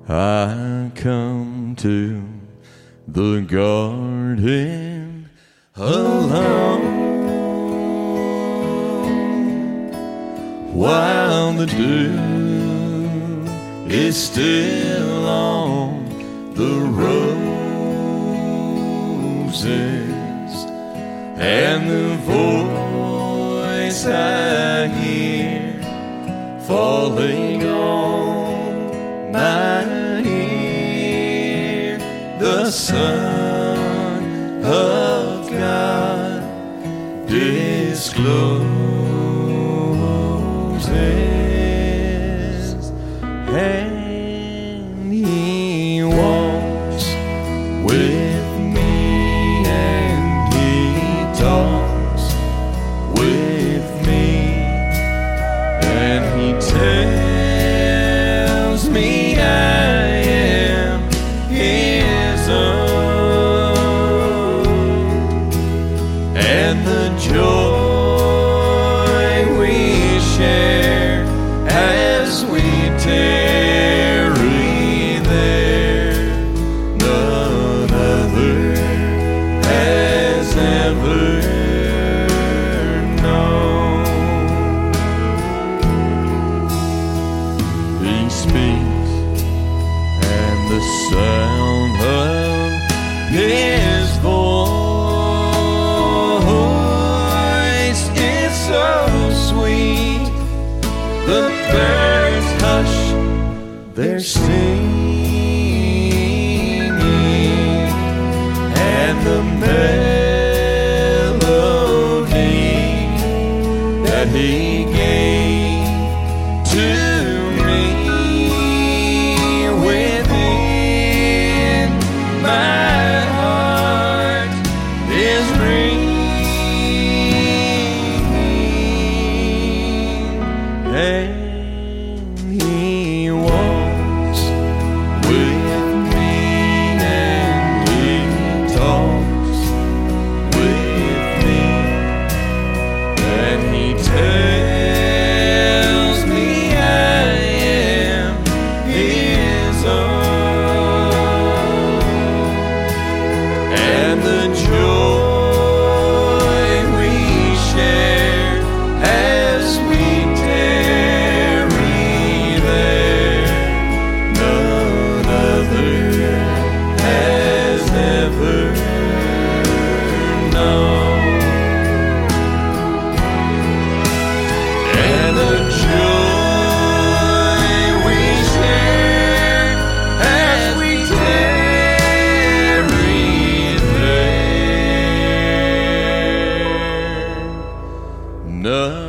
I come to the garden alone while the dew is still on the roses, and the voice I hear falling on my ear, the Son of God discloses, and He walks with me, and He talks with me, and He tells me I am His own, and the joy we share as we tarry there, none other has ever known. He speaks, and the sound of His voice is so sweet. The birds hush their singing, and the melody that He gave to me within my heart is ringing, and He walks with me, and He talks with me, and He tells me I am His own, and the joy we share as we tarry there, none other has ever known, and the joy we share as we tarry there, none